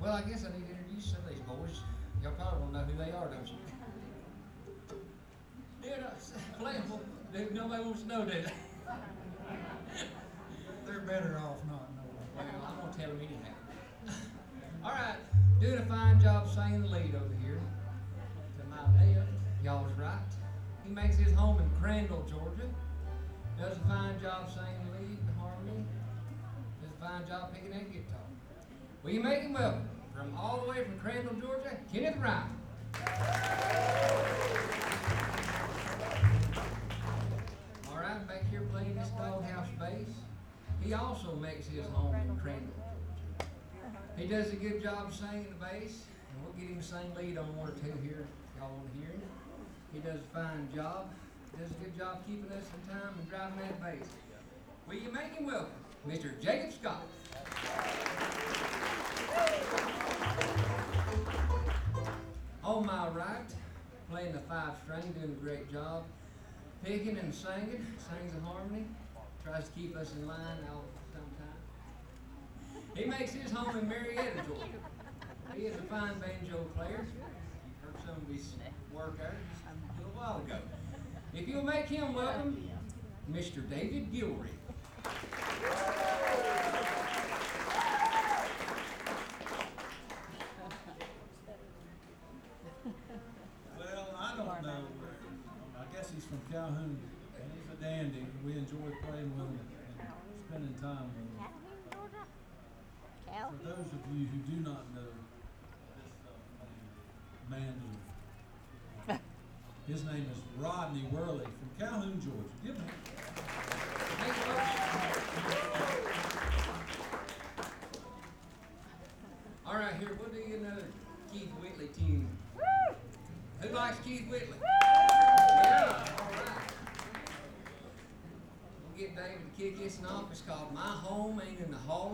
Well, I guess I need to introduce some of these boys. Y'all probably don't know who they are, don't you? They're not playable. Nobody wants to know, do they? They're better off not knowing. Well, I'm gonna tell them anyhow. All right, doing a fine job singing the lead over here. To my left, y'all was right. He makes his home in Crandall, Georgia. Does a fine job singing the lead, the harmony. Does a fine job picking that guitar. Will you make him welcome from all the way from Crandall, Georgia, Kenneth Ryan. All right, back here playing this doghouse bass. He also makes his home in Crandall, Georgia. He does a good job singing the bass, and we'll get him to sing lead on one or two here. Y'all want to hear him? He does a fine job. Does a good job keeping us in time and driving that bass. Will you make him welcome, Mr. Jacob Scott? On my right, playing the 5-string, doing a great job. Picking and singing, sings a harmony, tries to keep us in line all sometimes. He makes his home in Marietta, Georgia. He is a fine banjo player. You heard some of his work there just a little while ago. If you'll make him welcome, Mr. David Gilry. Well, I don't know. I guess he's from Calhoun, and he's a dandy. We enjoy playing with him and spending time with him. For those of you who do not know this mandolin, his name is Rodney Worley from Calhoun, Georgia. Give him. Thanks, folks. All right, here, we'll do another Keith Whitley tune. Who likes Keith Whitley? Yeah, all right. We'll get David to kick this off. It's called My Home Ain't in the Hall.